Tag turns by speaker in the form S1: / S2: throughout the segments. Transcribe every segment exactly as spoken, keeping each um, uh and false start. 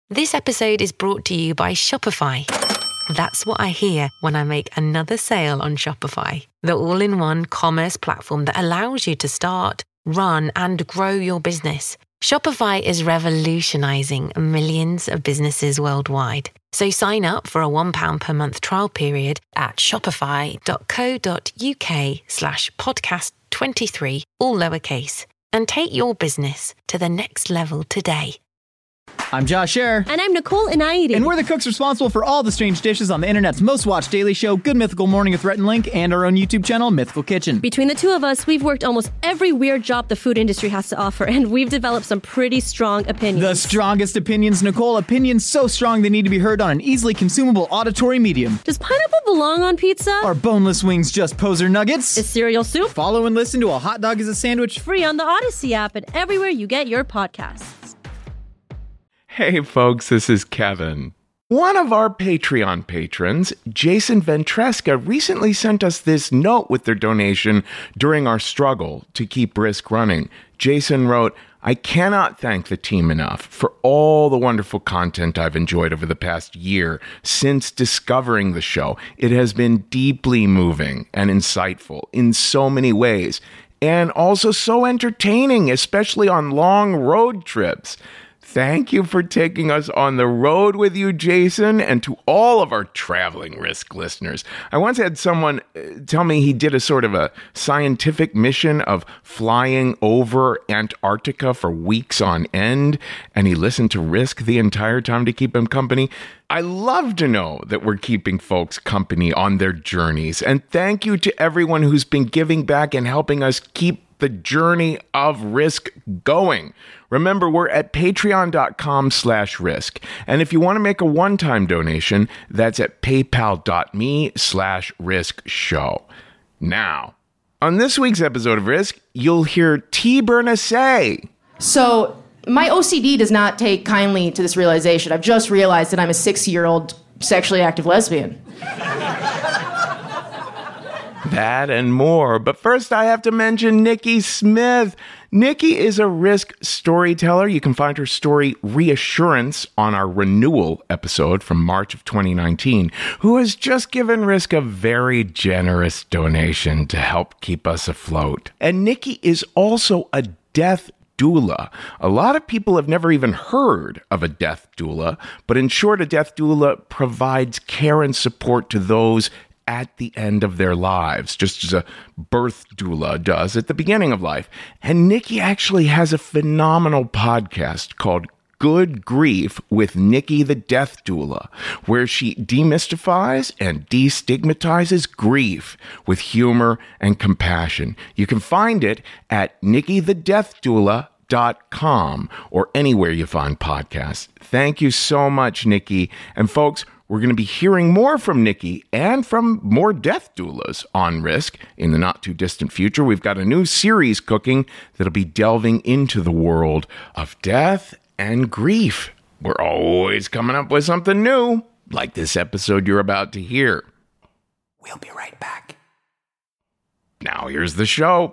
S1: This episode is brought to you by Shopify. That's what I hear when I make another sale on Shopify, the all-in-one commerce platform that allows you to start, run, and grow your business. Shopify is revolutionizing millions of businesses worldwide. So sign up for a one pound per month trial period at shopify.co.uk slash podcast 23, all lowercase, and take your business to the next level today.
S2: I'm Josh Scherer.
S3: And I'm Nicole Inaidi.
S2: And we're the cooks responsible for all the strange dishes on the internet's most watched daily show, Good Mythical Morning with Rhett and Link, and our own YouTube channel, Mythical Kitchen.
S3: Between the two of us, we've worked almost every weird job the food industry has to offer, and we've developed some pretty strong opinions.
S2: The strongest opinions, Nicole. Opinions so strong they need to be heard on an easily consumable auditory medium.
S3: Does pineapple belong on pizza?
S2: Are boneless wings just poser nuggets?
S3: Is cereal soup?
S2: Follow and listen to A Hot Dog is a Sandwich.
S3: Free on the Odyssey app and everywhere you get your podcasts.
S4: Hey folks, this is Kevin. One of our Patreon patrons, Jason Ventresca, recently sent us this note with their donation during our struggle to keep Risk running. Jason wrote, I cannot thank the team enough for all the wonderful content I've enjoyed over the past year since discovering the show. It has been deeply moving and insightful in so many ways, and also so entertaining, especially on long road trips. Thank you for taking us on the road with you, Jason, and to all of our traveling Risk listeners. I once had someone tell me he did a sort of a scientific mission of flying over Antarctica for weeks on end, and he listened to Risk the entire time to keep him company. I love to know that we're keeping folks company on their journeys, and thank you to everyone who's been giving back and helping us keep the journey of Risk going. Remember, we're at patreon.com slash risk. And if you want to make a one-time donation, that's at paypal.me slash risk show. Now, on this week's episode of Risk, you'll hear T. Bernasay.
S5: So my O C D does not take kindly to this realization. I've just realized that I'm a sixty-year-old sexually active lesbian.
S4: That and more. But first, I have to mention Nikki Smith. Nikki is a Risk storyteller. You can find her story Reassurance on our renewal episode from March of twenty nineteen, who has just given Risk a very generous donation to help keep us afloat. And Nikki is also a death doula. A lot of people have never even heard of a death doula, but in short, a death doula provides care and support to those at the end of their lives, just as a birth doula does at the beginning of life. And Nikki actually has a phenomenal podcast called Good Grief with Nikki the Death Doula, where she demystifies and destigmatizes grief with humor and compassion. You can find it at nikki the death doula dot com or anywhere you find podcasts. Thank you so much, Nikki. And folks, we're going to be hearing more from Nikki and from more death doulas on Risk in the not-too-distant future. We've got a new series cooking that'll be delving into the world of death and grief. We're always coming up with something new, like this episode you're about to hear. We'll be right back. Now here's the show.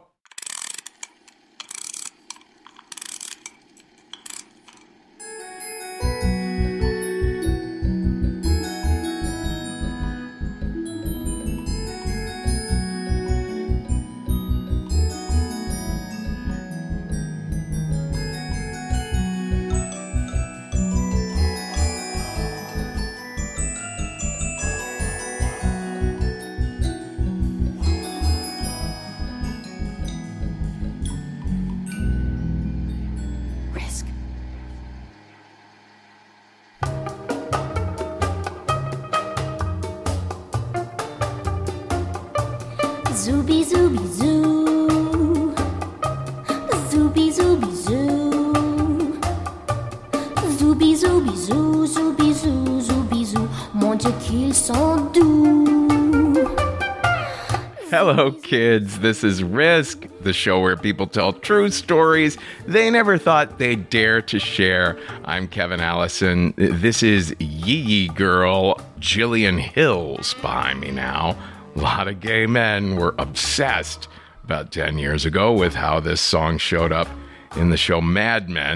S6: Zooby zooby zoo, zooby zooby zoo, zooby zooby zoo, zooby zoo, zooby zoo, mon Dieu qu'ils sont doux.
S4: Hello, kids. This is Risk, the show where people tell true stories they never thought they'd dare to share. I'm Kevin Allison. This is Yee Yee Girl, Jillian Hills behind me now. A lot of gay men were obsessed about ten years ago with how this song showed up in the show Mad Men.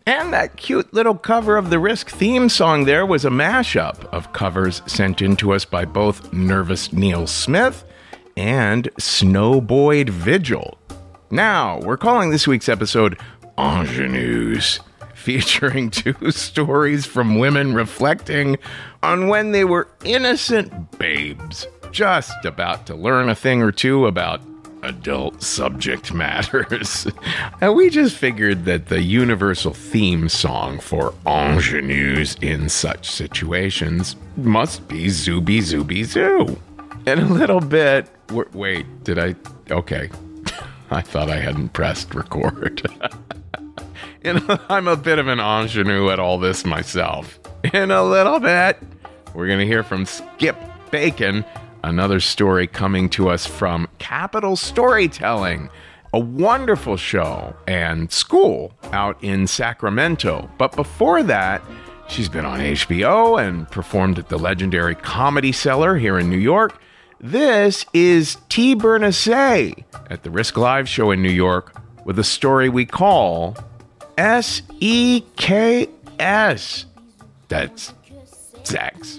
S4: And that cute little cover of the Risk theme song there was a mashup of covers sent in to us by both Nervous Neil Smith and Snowboyd Vigil. Now, we're calling this week's episode Ingenues, featuring two stories from women reflecting on when they were innocent babes, just about to learn a thing or two about adult subject matters. And we just figured that the universal theme song for ingenues in such situations must be Zooby Zooby Zoo. In a little bit, w- wait, did I? Okay. I thought I hadn't pressed record. You know, I'm a bit of an ingenue at all this myself. In a little bit, we're going to hear from Skip Bacon, another story coming to us from Capital Storytelling, a wonderful show and school out in Sacramento. But before that, she's been on H B O and performed at the legendary Comedy Cellar here in New York. This is T. Bernasay at the Risk Live show in New York with a story we call S E K S. That's sex.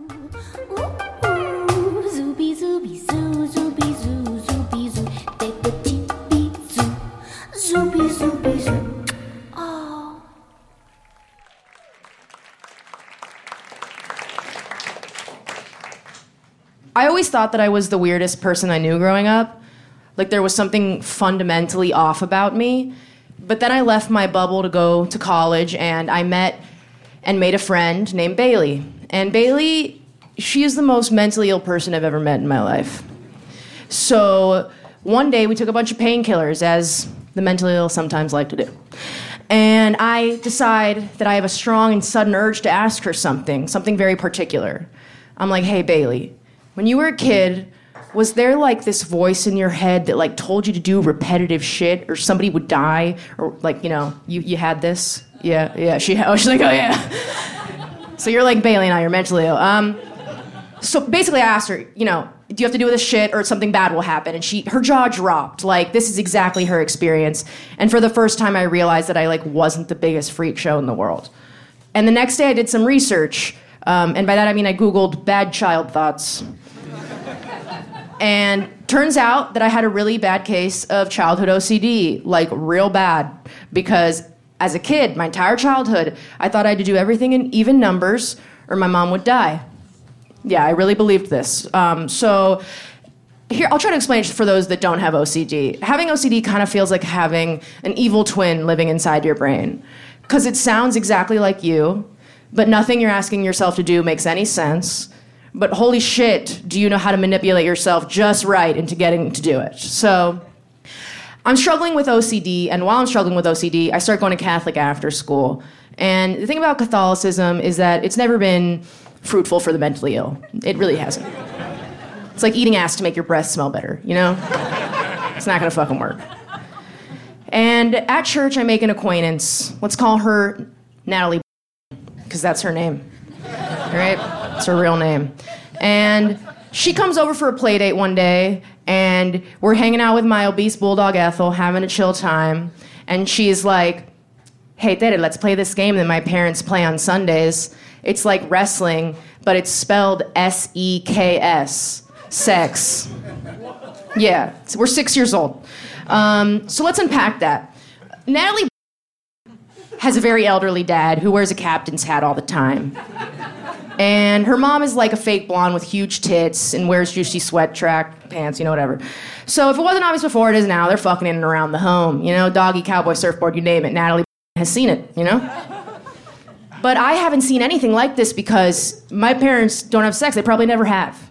S6: Zooby zooby zoo, zooby zoo, zooby zoo, take the teepee zoo, zooby zooby zoo. Oh.
S5: I always thought that I was the weirdest person I knew growing up. Like there was something fundamentally off about me. But then I left my bubble to go to college, and I met and made a friend named Bailey. And Bailey, she is the most mentally ill person I've ever met in my life. So one day we took a bunch of painkillers, as the mentally ill sometimes like to do. And I decide that I have a strong and sudden urge to ask her something, something very particular. I'm like, hey, Bailey, when you were a kid, was there like this voice in your head that like told you to do repetitive shit, or somebody would die, or like, you know, you, you had this? Yeah, yeah. She, oh, she's like, oh yeah. So you're like Bailey now, you're mentally ill. Um, so basically I asked her, you know, do you have to do with this shit or something bad will happen? And she, her jaw dropped. Like, this is exactly her experience. And for the first time I realized that I like wasn't the biggest freak show in the world. And the next day I did some research. Um, and by that I mean I Googled bad child thoughts. And turns out that I had a really bad case of childhood O C D, like real bad. Because as a kid, my entire childhood, I thought I had to do everything in even numbers or my mom would die. Yeah, I really believed this. Um, so here, I'll try to explain it for those that don't have O C D. Having O C D kind of feels like having an evil twin living inside your brain. Because it sounds exactly like you, but nothing you're asking yourself to do makes any sense. But holy shit, do you know how to manipulate yourself just right into getting to do it? So I'm struggling with O C D, and while I'm struggling with O C D, I start going to Catholic after school. And the thing about Catholicism is that it's never been fruitful for the mentally ill. It really hasn't. It's like eating ass to make your breath smell better, you know? It's not gonna fucking work. And at church, I make an acquaintance. Let's call her Natalie, because that's her name, all right? It's her real name. And she comes over for a play date one day, and we're hanging out with my obese bulldog Ethel, having a chill time. And she's like, hey, Tere, let's play this game that my parents play on Sundays. It's like wrestling, but it's spelled S E K S. Sex. Yeah, so we're six years old. Um, so let's unpack that. Natalie has a very elderly dad who wears a captain's hat all the time. And her mom is like a fake blonde with huge tits and wears juicy sweat track pants, you know, whatever. So if it wasn't obvious before, it is now. They're fucking in and around the home. You know, doggy, cowboy, surfboard, you name it. Natalie has seen it, you know? But I haven't seen anything like this because my parents don't have sex. They probably never have.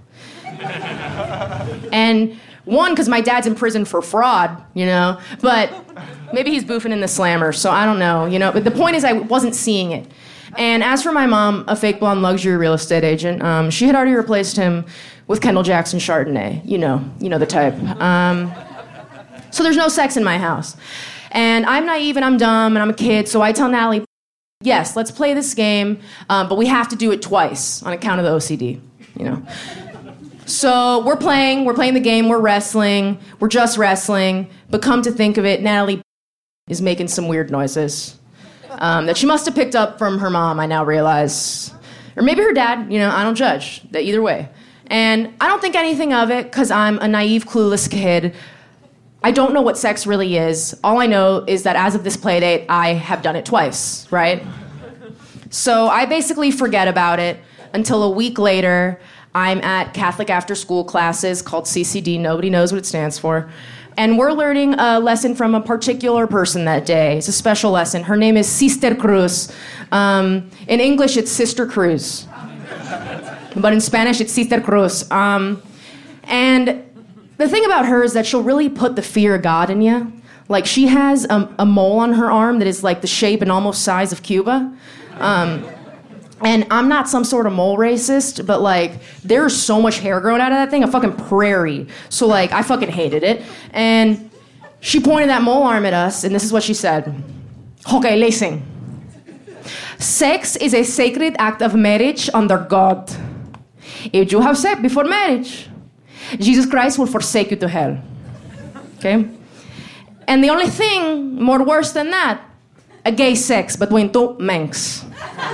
S5: And one, because my dad's in prison for fraud, you know? But maybe he's boofing in the slammer, so I don't know, you know? But the point is I wasn't seeing it. And as for my mom, a fake blonde luxury real estate agent, um, she had already replaced him with Kendall Jackson Chardonnay. You know, you know the type. Um, so there's no sex in my house. And I'm naive and I'm dumb and I'm a kid, so I tell Natalie, yes, let's play this game, um, but we have to do it twice on account of the O C D, you know. So we're playing, we're playing the game, we're wrestling, we're just wrestling, but come to think of it, Natalie is making some weird noises. um, that she must have picked up from her mom, I now realize. Or maybe her dad, you know, I don't judge. That either way. And I don't think anything of it because I'm a naive, clueless kid. I don't know what sex really is. All I know is that as of this play date, I have done it twice, right? So I basically forget about it until a week later. I'm at Catholic after-school classes called C C D. Nobody knows what it stands for. And we're learning a lesson from a particular person that day. It's a special lesson. Her name is Sister Cruz. Um, in English, it's Sister Cruz. But in Spanish, it's Sister Cruz. Um, and the thing about her is that she'll really put the fear of God in you. Like, she has a, a mole on her arm that is like the shape and almost size of Cuba. Um, and I'm not some sort of mole racist, but like, there's so much hair growing out of that thing, a fucking prairie. So like, I fucking hated it. And she pointed that mole arm at us, and this is what she said. Okay, listen. Sex is a sacred act of marriage under God. If you have sex before marriage, Jesus Christ will forsake you to hell. Okay? And the only thing more worse than that, a gay sex between two Manx.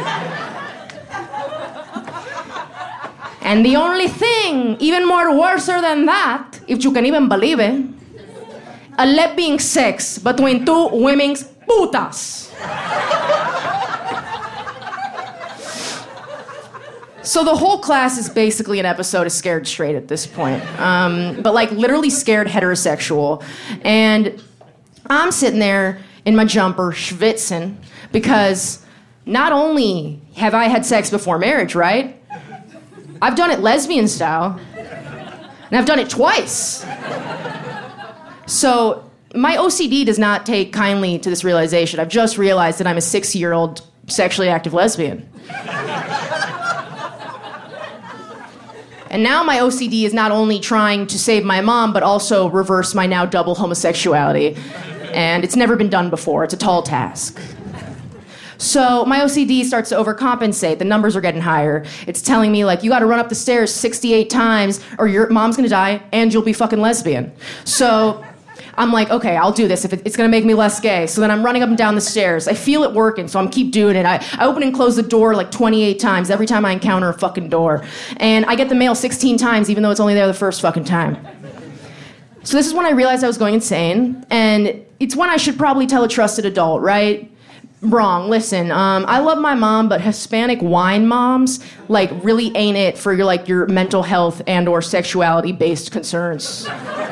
S5: And the only thing even more worser than that, if you can even believe it, a lesbian sex between two women's putas. So the whole class is basically an episode of Scared Straight at this point. Um, but like literally scared heterosexual. And I'm sitting there in my jumper, schwitzing, because not only have I had sex before marriage, right? I've done it lesbian style. And I've done it twice. So my O C D does not take kindly to this realization. I've just realized that I'm a six-year-old sexually active lesbian. And now my O C D is not only trying to save my mom, but also reverse my now double homosexuality. And it's never been done before. It's a tall task. So my O C D starts to overcompensate. The numbers are getting higher. It's telling me, like, you gotta run up the stairs sixty-eight times or your mom's gonna die and you'll be fucking lesbian. So I'm like, okay, I'll do this if it, it's gonna make me less gay. So then I'm running up and down the stairs. I feel it working, so I'm keep doing it. I, I open and close the door like twenty-eight times every time I encounter a fucking door. And I get the mail sixteen times, even though it's only there the first fucking time. So this is when I realized I was going insane. And it's when I should probably tell a trusted adult, right? Wrong. Listen, um, I love my mom, but Hispanic wine moms, like, really ain't it for your, like, your mental health and or sexuality-based concerns.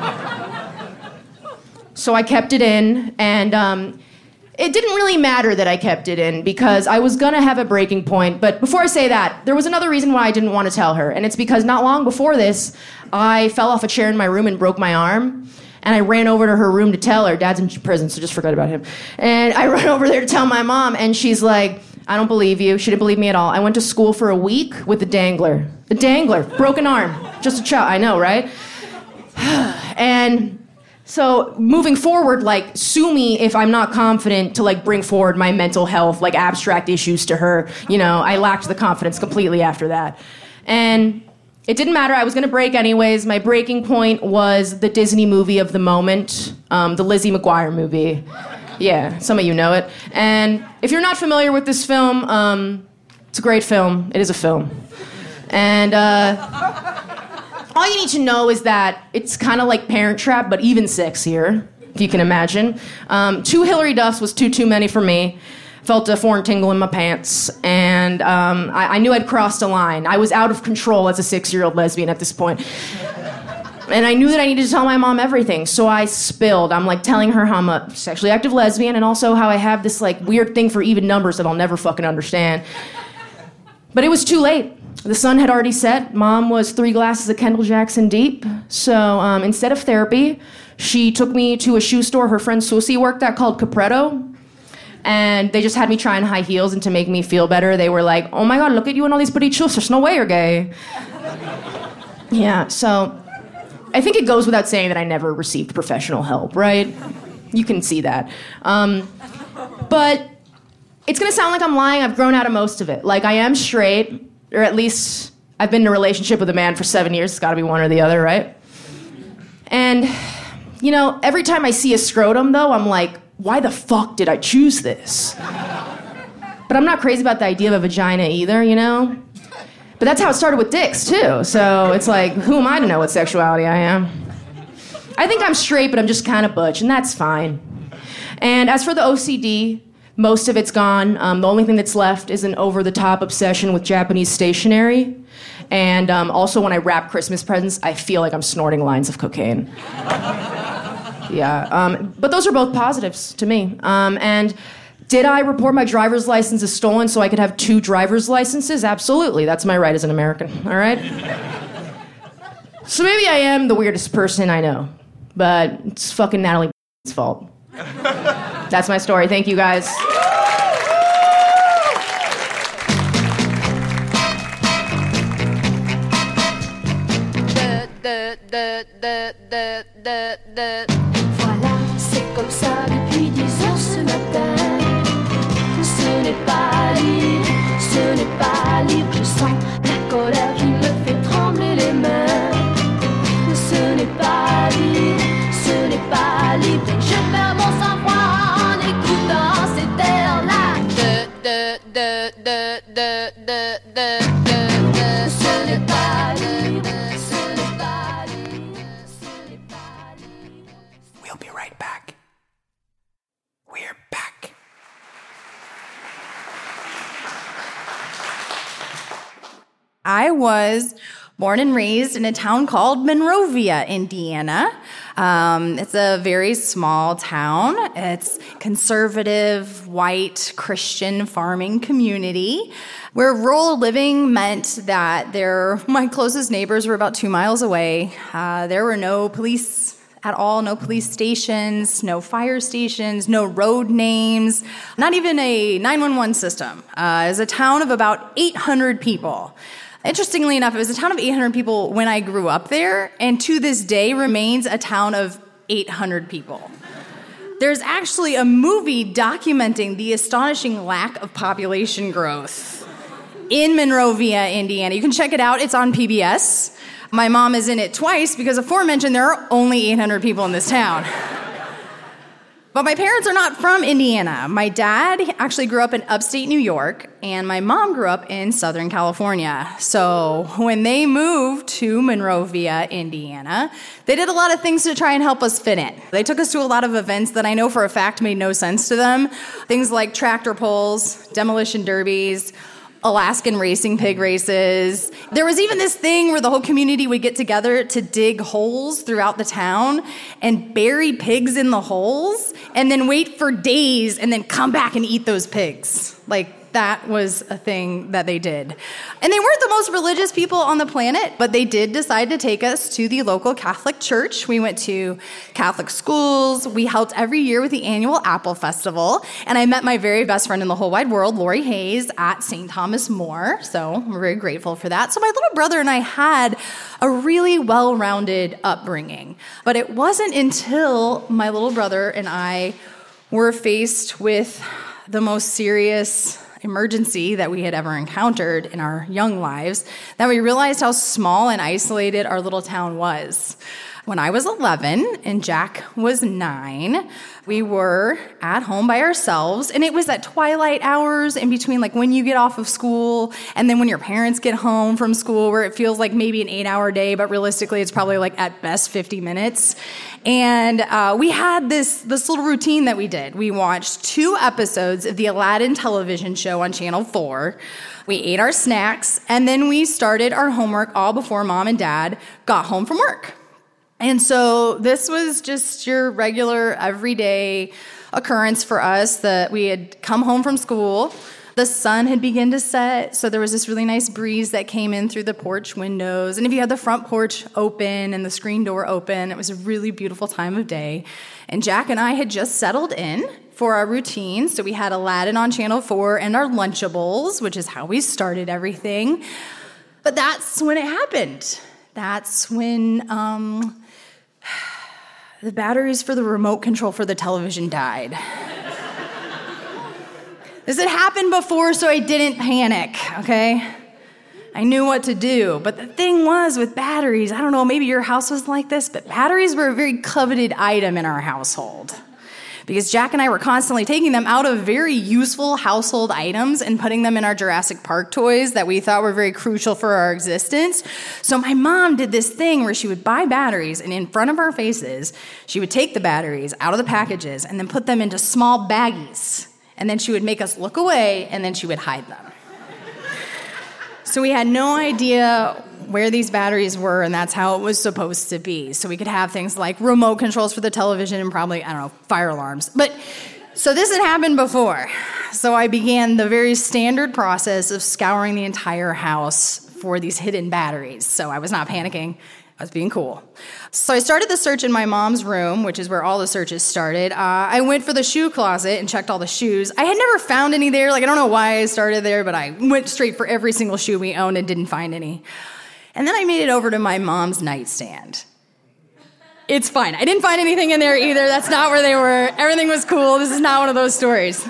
S5: So I kept it in, and um, it didn't really matter that I kept it in because I was gonna have a breaking point. But before I say that, there was another reason why I didn't want to tell her, and it's because not long before this, I fell off a chair in my room and broke my arm. And I ran over to her room to tell her. Dad's in prison, so just forget about him. And I ran over there to tell my mom, and she's like, I don't believe you. She didn't believe me at all. I went to school for a week with the dangler. The dangler, broken arm. Just a child, I know, right? And so moving forward, like, sue me if I'm not confident to, like, bring forward my mental health, like, abstract issues to her. You know, I lacked the confidence completely after that. And it didn't matter. I was going to break anyways. My breaking point was the Disney movie of the moment, um, the Lizzie McGuire movie. Yeah, some of you know it. And if you're not familiar with this film, um, it's a great film. It is a film. And uh, all you need to know is that it's kind of like Parent Trap, but even sexier, if you can imagine. Um, two Hillary Duffs was too, too many for me. Felt a foreign tingle in my pants, and um, I, I knew I'd crossed a line. I was out of control as a six-year-old lesbian at this point. And I knew that I needed to tell my mom everything, so I spilled. I'm like telling her how I'm a sexually active lesbian and also how I have this like weird thing for even numbers that I'll never fucking understand. But it was too late. The sun had already set. Mom was three glasses of Kendall Jackson deep. So um, instead of therapy, she took me to a shoe store her friend Susie worked at called Capretto. And they just had me try on high heels, and to make me feel better, they were like, oh my God, look at you in all these pretty shoes. There's no way you're gay. Yeah, so I think it goes without saying that I never received professional help, right? You can see that. Um, but it's going to sound like I'm lying. I've grown out of most of it. Like, I am straight, or at least I've been in a relationship with a man for seven years. It's got to be one or the other, right? And, you know, every time I see a scrotum, though, I'm like, why the fuck did I choose this? But I'm not crazy about the idea of a vagina either, you know? But that's how it started with dicks, too. So it's like, who am I to know what sexuality I am? I think I'm straight, but I'm just kind of butch, and that's fine. And as for the O C D, most of it's gone. Um, the only thing that's left is an over-the-top obsession with Japanese stationery. And um, also, when I wrap Christmas presents, I feel like I'm snorting lines of cocaine. Yeah, um, but those are both positives to me. Um, and did I report my driver's license as stolen so I could have two driver's licenses? Absolutely. That's my right as an American, all right? So maybe I am the weirdest person I know, but it's fucking Natalie's fault. That's my story. Thank you, guys.
S6: Voilà, c'est comme ça depuis dix heures ce matin. Ce n'est pas libre, ce n'est pas libre. Je sens la colère qui me fait trembler les mains. Ce n'est pas libre, ce n'est pas libre. Je perds mon sang-froid en écoutant cet air-là. De, de, de, de, de, de, de, de, de. Ce n'est pas libre, ce n'est pas libre, ce n'est pas libre.
S7: We'll be right back. We're back.
S8: I was born and raised in a town called Monrovia, Indiana. Um, it's a very small town. It's conservative, white, Christian farming community where rural living meant that there, my closest neighbors were about two miles away. Uh, there were no police at all, no police stations, no fire stations, no road names, not even a nine one one system. Uh, it was a town of about eight hundred people. Interestingly enough, it was a town of eight hundred people when I grew up there, and to this day remains a town of eight hundred people. There's actually a movie documenting the astonishing lack of population growth in Monrovia, Indiana. You can check it out. It's on P B S. My mom is in it twice because aforementioned there are only eight hundred people in this town. But my parents are not from Indiana. My dad actually grew up in upstate New York, and my mom grew up in Southern California. So when they moved to Monrovia, Indiana, they did a lot of things to try and help us fit in. They took us to a lot of events that I know for a fact made no sense to them. Things like tractor pulls, demolition derbies, Alaskan racing pig races. There was even this thing where the whole community would get together to dig holes throughout the town and bury pigs in the holes and then wait for days and then come back and eat those pigs. Like, that was a thing that they did. And they weren't the most religious people on the planet, but they did decide to take us to the local Catholic church. We went to Catholic schools. We helped every year with the annual Apple Festival. And I met my very best friend in the whole wide world, Lori Hayes, at Saint Thomas More. So we're very grateful for that. So my little brother and I had a really well-rounded upbringing. But it wasn't until my little brother and I were faced with the most serious emergency that we had ever encountered in our young lives, that we realized how small and isolated our little town was. When I was eleven and Jack was nine, we were at home by ourselves, and it was at twilight hours in between, like when you get off of school and then when your parents get home from school, where it feels like maybe an eight-hour day, but realistically it's probably like at best fifty minutes. And uh, we had this, this little routine that we did. We watched two episodes of the Aladdin television show on Channel four. We ate our snacks, and then we started our homework all before Mom and Dad got home from work. And so this was just your regular, everyday occurrence for us, that we had come home from school. The sun had begun to set, so there was this really nice breeze that came in through the porch windows. And if you had the front porch open and the screen door open, it was a really beautiful time of day. And Jack and I had just settled in for our routine. So we had Aladdin on Channel four and our Lunchables, which is how we started everything. But that's when it happened. That's when um, the batteries for the remote control for the television died. This had happened before, so I didn't panic, okay? I knew what to do. But the thing was, with batteries, I don't know, maybe your house was like this, but batteries were a very coveted item in our household. because Jack and I were constantly taking them out of very useful household items and putting them in our Jurassic Park toys that we thought were very crucial for our existence. So my mom did this thing where she would buy batteries, and in front of our faces, she would take the batteries out of the packages and then put them into small baggies. And then she would make us look away, and then she would hide them. So we had no idea where these batteries were, and that's how it was supposed to be. So we could have things like remote controls for the television and probably, I don't know, fire alarms. But so this had happened before. So I began the very standard process of scouring the entire house for these hidden batteries. So I was not panicking. I was being cool. So I started the search in my mom's room, which is where all the searches started. Uh, I went for the shoe closet and checked all the shoes. I had never found any there. Like, I don't know why I started there, but I went straight for every single shoe we owned and didn't find any. And then I made it over to my mom's nightstand. It's fine. I didn't find anything in there either. That's not where they were. Everything was cool. This is not one of those stories.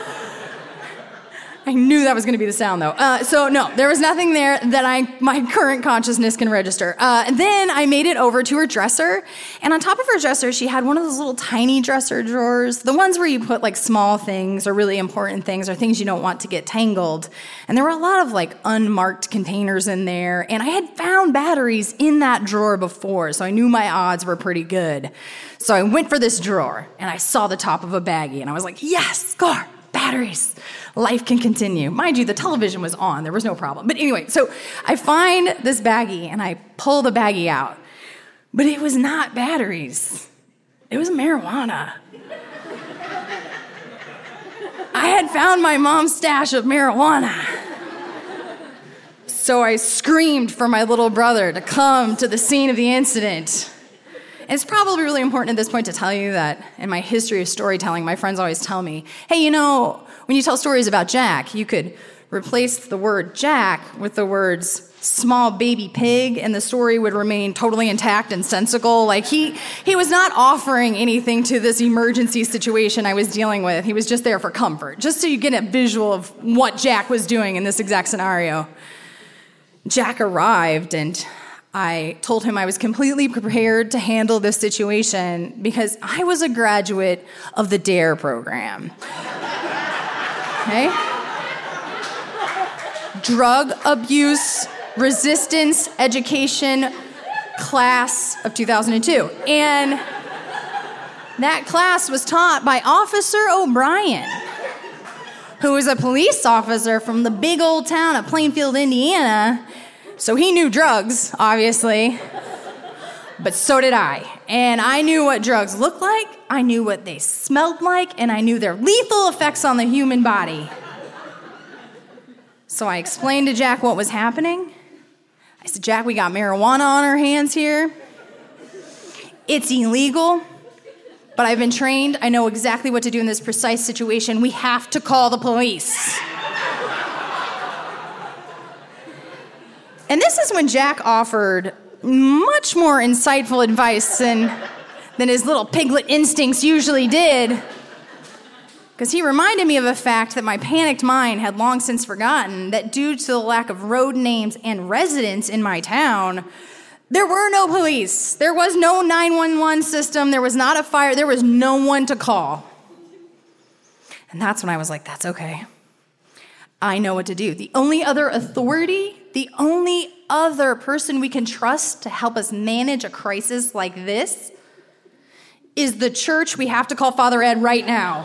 S8: I knew that was going to be the sound, though. Uh, so, no, there was nothing there that I, my current consciousness can register. Uh, then I made it over to her dresser, and on top of her dresser, she had one of those little tiny dresser drawers, the ones where you put, like, small things or really important things or things you don't want to get tangled. And there were a lot of, like, unmarked containers in there, and I had found batteries in that drawer before, so I knew my odds were pretty good. So I went for this drawer, and I saw the top of a baggie, and I was like, yes, score! Batteries. Life can continue. Mind you, the television was on. There was no problem. But anyway, so I find this baggie, and I pull the baggie out. But it was not batteries. It was marijuana. I had found my mom's stash of marijuana. So I screamed for my little brother to come to the scene of the incident. And it's probably really important at this point to tell you that in my history of storytelling, my friends always tell me, hey, you know, when you tell stories about Jack, you could replace the word Jack with the words small baby pig, and the story would remain totally intact and sensical. Like, he, he was not offering anything to this emergency situation I was dealing with. He was just there for comfort, just so you get a visual of what Jack was doing in this exact scenario. Jack arrived, and I told him I was completely prepared to handle this situation because I was a graduate of the DARE program. Okay? Drug Abuse Resistance Education class of two thousand two. And that class was taught by Officer O'Brien, who was a police officer from the big old town of Plainfield, Indiana. So he knew drugs, obviously, but so did I. And I knew what drugs looked like, I knew what they smelled like, and I knew their lethal effects on the human body. So I explained to Jack what was happening. I said, Jack, we got marijuana on our hands here. It's illegal, but I've been trained. I know exactly what to do in this precise situation. We have to call the police. And this is when Jack offered much more insightful advice than, than his little piglet instincts usually did. Because he reminded me of a fact that my panicked mind had long since forgotten, that due to the lack of road names and residents in my town, there were no police. There was no nine one one system. There was not a fire. There was no one to call. And that's when I was like, that's okay. I know what to do. The only other authority, the only other person we can trust to help us manage a crisis like this is the church. We have to call Father Ed right now.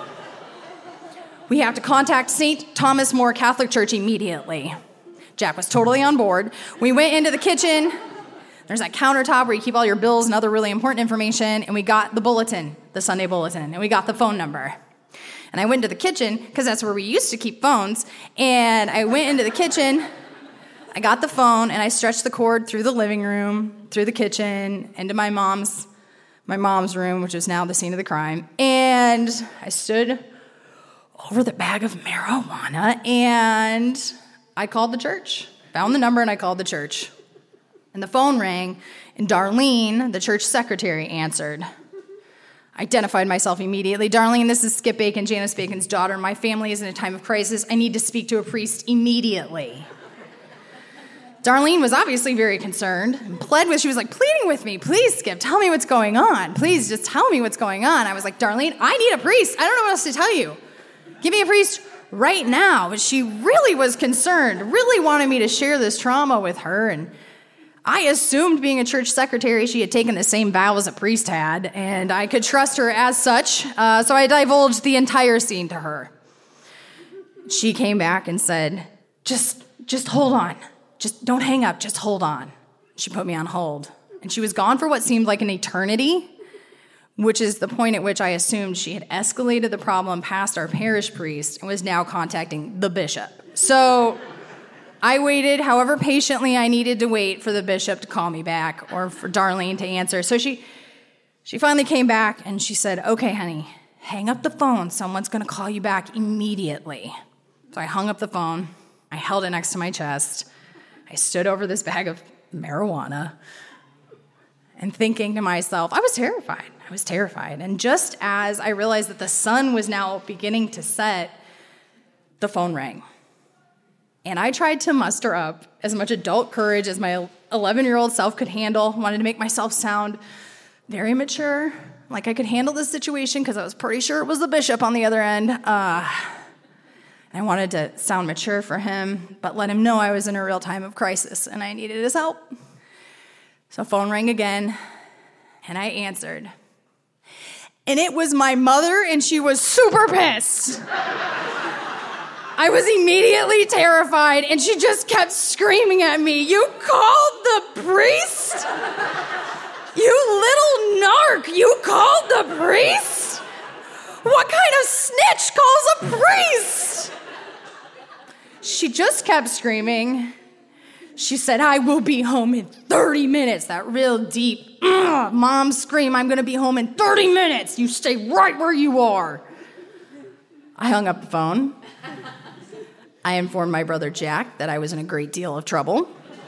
S8: We have to contact Saint Thomas More Catholic Church immediately. Jack was totally on board. We went into the kitchen. There's that countertop where you keep all your bills and other really important information, and we got the bulletin, the Sunday bulletin, and we got the phone number. And I went into the kitchen, because that's where we used to keep phones, and I went into the kitchen, I got the phone, and I stretched the cord through the living room, through the kitchen, into my mom's, my mom's room, which is now the scene of the crime, and I stood over the bag of marijuana, and I called the church, found the number, and I called the church. And the phone rang, and Darlene, the church secretary, answered. I identified myself immediately. Darlene, this is Skip Bacon, Janice Bacon's daughter. My family is in a time of crisis. I need to speak to a priest immediately. Darlene was obviously very concerned and pled with, she was like pleading with me, please, Skip, tell me what's going on. Please just tell me what's going on. I was like, Darlene, I need a priest. I don't know what else to tell you. Give me a priest right now. But she really was concerned, really wanted me to share this trauma with her. And I assumed, being a church secretary, she had taken the same vow as a priest had, and I could trust her as such. Uh, so I divulged the entire scene to her. She came back and said, just, just hold on. Just don't hang up, just hold on. She put me on hold. And she was gone for what seemed like an eternity, which is the point at which I assumed she had escalated the problem past our parish priest and was now contacting the bishop. So I waited however patiently I needed to wait for the bishop to call me back or for Darlene to answer. So she, she finally came back and she said, okay, honey, hang up the phone. Someone's going to call you back immediately. So I hung up the phone. I held it next to my chest. I stood over this bag of marijuana and thinking to myself, I was terrified. I was terrified. And just as I realized that the sun was now beginning to set, the phone rang. And I tried to muster up as much adult courage as my eleven-year-old self could handle. I wanted to make myself sound very mature, like I could handle this situation because I was pretty sure it was the bishop on the other end. Uh, I wanted to sound mature for him, but let him know I was in a real time of crisis and I needed his help. So phone rang again, and I answered. And it was my mother, and she was super pissed. I was immediately terrified, and she just kept screaming at me, you called the priest? You little narc, you called the priest? What kind of snitch calls a priest? She just kept screaming. She said, I will be home in thirty minutes. That real deep, ugh, mom scream, I'm going to be home in thirty minutes. You stay right where you are. I hung up the phone. I informed my brother Jack that I was in a great deal of trouble.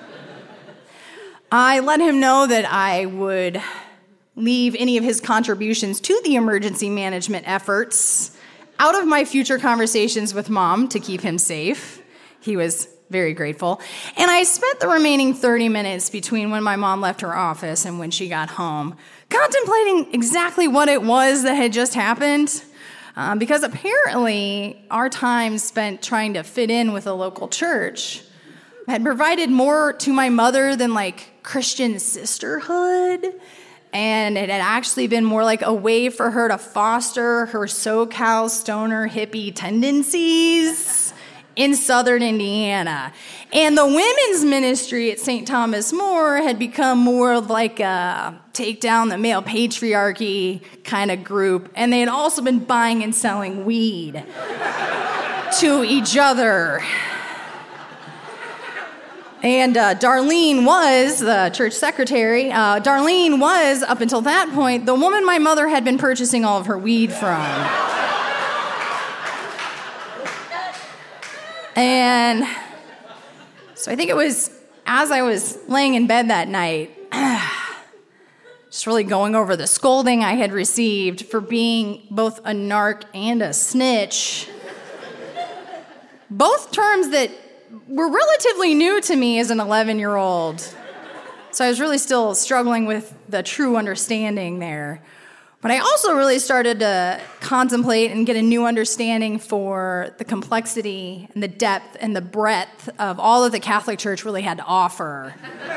S8: I let him know that I would leave any of his contributions to the emergency management efforts out of my future conversations with Mom to keep him safe. He was very grateful. And I spent the remaining thirty minutes between when my mom left her office and when she got home contemplating exactly what it was that had just happened. Um, because apparently our time spent trying to fit in with a local church had provided more to my mother than like Christian sisterhood. And it had actually been more like a way for her to foster her SoCal stoner hippie tendencies in southern Indiana. And the women's ministry at Saint Thomas More had become more of like a take down the male patriarchy kind of group. And they had also been buying and selling weed to each other. And uh, Darlene was the church secretary. Uh, Darlene was, up until that point, the woman my mother had been purchasing all of her weed from. And so I think it was as I was laying in bed that night, just really going over the scolding I had received for being both a narc and a snitch. Both terms that were relatively new to me as an eleven-year-old. So I was really still struggling with the true understanding there. But I also really started to contemplate and get a new understanding for the complexity and the depth and the breadth of all that the Catholic Church really had to offer.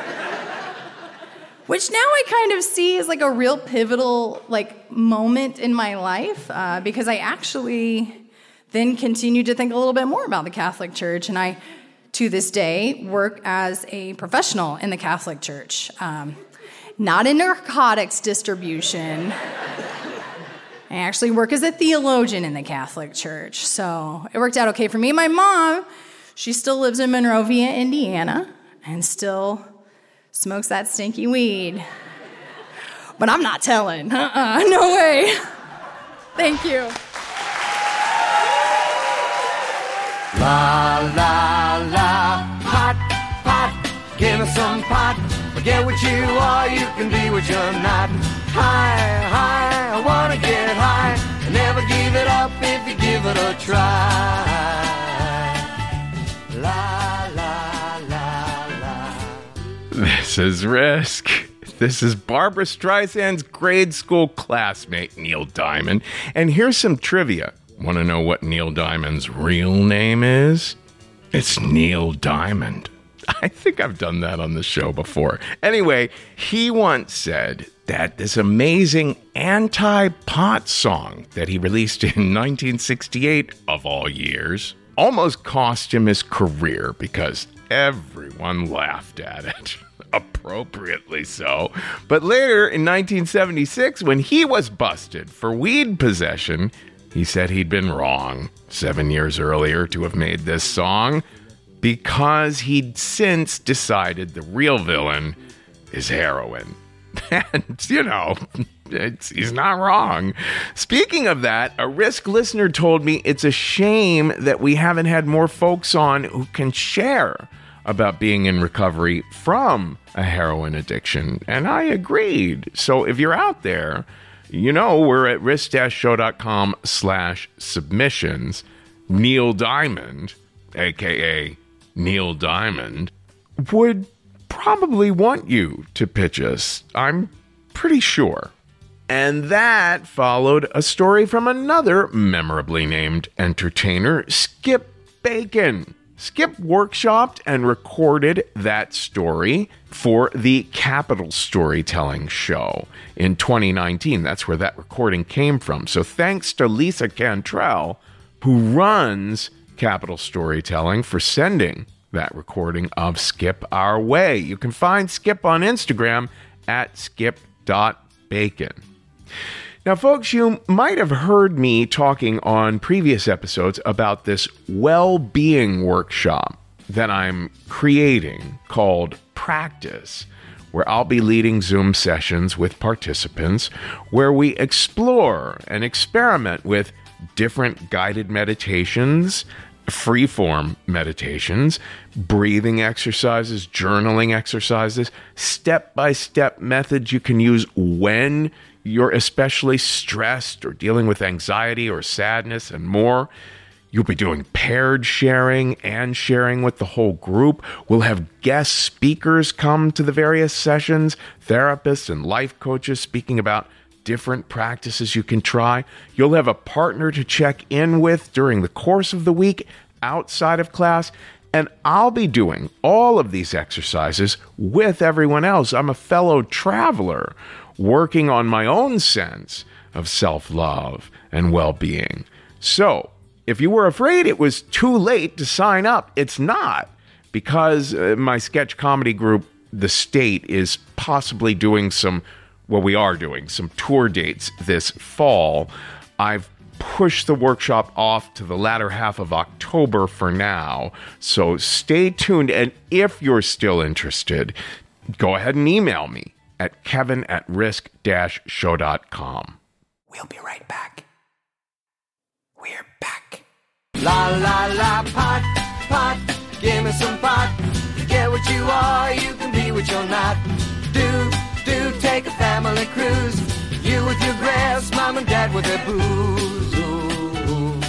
S8: Which now I kind of see as like a real pivotal like moment in my life, uh, because I actually then continued to think a little bit more about the Catholic Church, and I, to this day, work as a professional in the Catholic Church. Um, not in narcotics distribution. I actually work as a theologian in the Catholic Church, so it worked out okay for me. My mom, she still lives in Monrovia, Indiana, and still smokes that stinky weed. But I'm not telling. Uh-uh, no way. Thank you.
S7: La, la, la, pot, pot, give us some pot. Forget what you are, you can be what you're not. High, high, I wanna get high. Never give it up if you give it a try. La, la, la, la.
S4: This is Risk. This is Barbra Streisand's grade school classmate, Neil Diamond. And here's some trivia. Want to know what Neil Diamond's real name is? It's Neil Diamond. I think I've done that on the show before. Anyway, he once said that this amazing anti-pot song that he released in nineteen sixty-eight, of all years, almost cost him his career because everyone laughed at it. Appropriately so. But later, in nineteen seventy-six, when he was busted for weed possession, he said he'd been wrong seven years earlier to have made this song because he'd since decided the real villain is heroin. And, you know, it's, he's not wrong. Speaking of that, a Risk listener told me it's a shame that we haven't had more folks on who can share about being in recovery from a heroin addiction. And I agreed. So if you're out there, you know, we're at risk-show.com slash submissions. Neil Diamond, a k a. Neil Diamond, would probably want you to pitch us. I'm pretty sure. And that followed a story from another memorably named entertainer, Skip Bacon. Skip workshopped and recorded that story for the Capital Storytelling Show in twenty nineteen. That's where that recording came from. So thanks to Lisa Cantrell, who runs Capital Storytelling, for sending that recording of Skip our way. You can find Skip on Instagram at skip dot bacon. Now, folks, you might have heard me talking on previous episodes about this well-being workshop that I'm creating called Practice, where I'll be leading Zoom sessions with participants where we explore and experiment with different guided meditations, free-form meditations, breathing exercises, journaling exercises, step-by-step methods you can use when you're especially stressed or dealing with anxiety or sadness, and more. You'll be doing paired sharing and sharing with the whole group. We'll have guest speakers come to the various sessions, therapists and life coaches speaking about different practices you can try. You'll have a partner to check in with during the course of the week outside of class. And I'll be doing all of these exercises with everyone else. I'm a fellow traveler working on my own sense of self-love and well-being. So, if you were afraid it was too late to sign up, it's not, because uh, my sketch comedy group, The State, is possibly doing some, well, we are doing some tour dates this fall. I've pushed the workshop off to the latter half of October for now, so stay tuned. And if you're still interested, go ahead and email me at kevin at risk dash show dot com.
S7: We'll be right back. We're back. La la la, pot, pot, give me some pot. Get what you are, you can be what you're not. Do, do, take a family cruise. You with your grass, mom and dad with their booze. Ooh,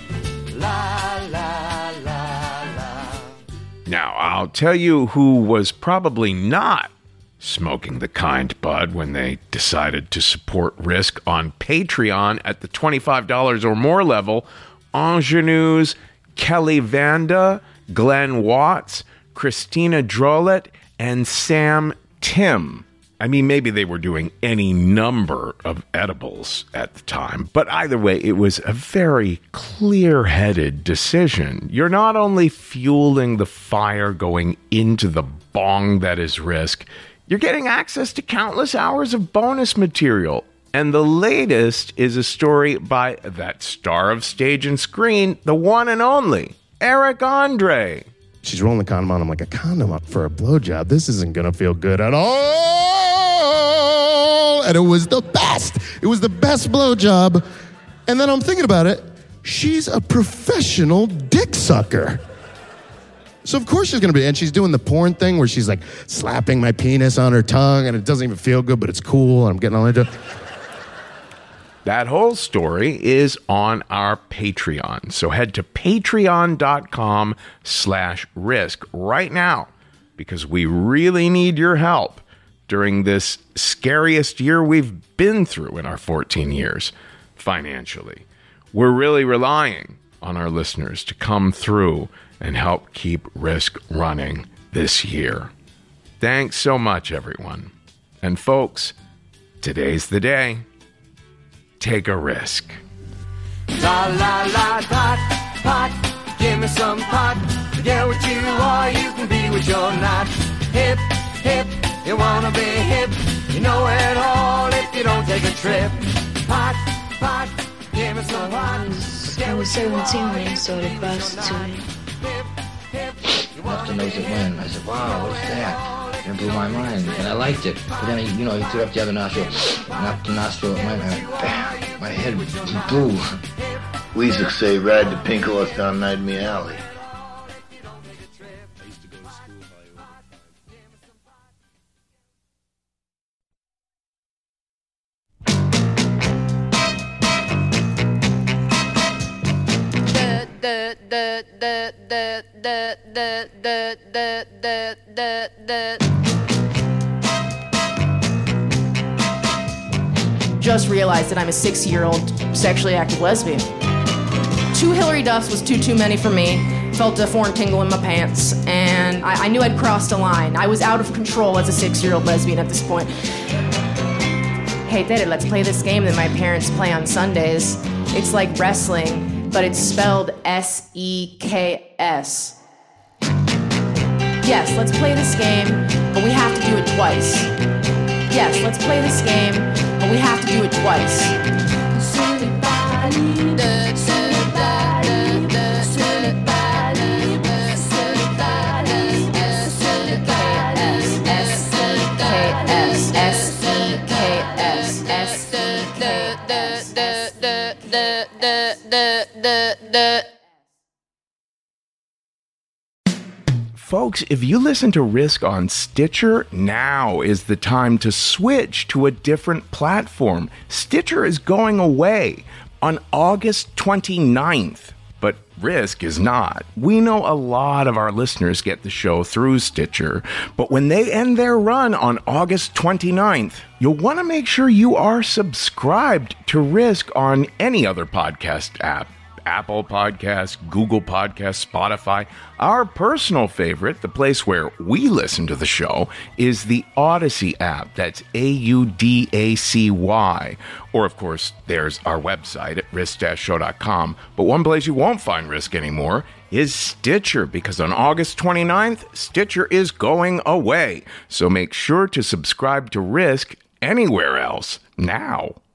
S7: la la la la.
S4: Now, I'll tell you who was probably not smoking the kind bud when they decided to support Risk on Patreon at the twenty-five dollars or more level. Ingenues Kelly Vanda, Glenn Watts, Christina Drolet, and Sam Tim. I mean, maybe they were doing any number of edibles at the time, but either way, it was a very clear-headed decision. You're not only fueling the fire going into the bong that is Risk, you're getting access to countless hours of bonus material. And the latest is a story by that star of stage and screen, the one and only Eric Andre.
S9: She's rolling the condom on. I'm like, a condom up for a blowjob? This isn't going to feel good at all. And it was the best. It was the best blowjob. And then I'm thinking about it. She's a professional dick sucker. So of course she's going to be, and she's doing the porn thing where she's like slapping my penis on her tongue and it doesn't even feel good, but it's cool and I'm getting all into it.
S4: That whole story is on our Patreon. So head to patreon.com slash risk right now because we really need your help during this scariest year we've been through in our fourteen years financially. We're really relying on our listeners to come through and help keep Risk running this year. Thanks so much, everyone. And folks, today's the day. Take a risk.
S7: La la la pot, pot, give me some pot. Forget what you are, you can be what you're not. Hip, hip, you wanna be hip. You know it all if you don't take a trip. Pot, pot, give me some pot.
S10: I was seventeen when I started prostituting.
S11: Left a nose at Lynn. I said, wow, what's that? And it blew my mind, and I liked it. But then, he, you know, he threw up the other nostril, knocked the nostril at mine, and I went, bam, my head blew.
S12: We used to say, ride the pink horse down Nightmare Alley.
S5: Just realized that I'm a six-year-old sexually active lesbian. Two Hillary Duffs was too too many for me. Felt a foreign tingle in my pants, and I, I knew I'd crossed a line. I was out of control as a six-year-old lesbian at this point. Hey, Daddy, let's play this game that my parents play on Sundays. It's like wrestling, but it's spelled S E K S. Yes, let's play this game, but we have to do it twice. Yes, let's play this game, but we have to do it twice.
S4: Folks, if you listen to Risk on Stitcher, now is the time to switch to a different platform. Stitcher is going away on August twenty-ninth, but Risk is not. We know a lot of our listeners get the show through Stitcher, but when they end their run on August twenty-ninth, you'll want to make sure you are subscribed to Risk on any other podcast app. Apple Podcasts, Google Podcasts, Spotify. Our personal favorite, the place where we listen to the show, is the Odyssey app. That's A U D A C Y. Or, of course, there's our website at risk dash show dot com. But one place you won't find Risk anymore is Stitcher, because on August twenty-ninth, Stitcher is going away. So make sure to subscribe to Risk anywhere else now.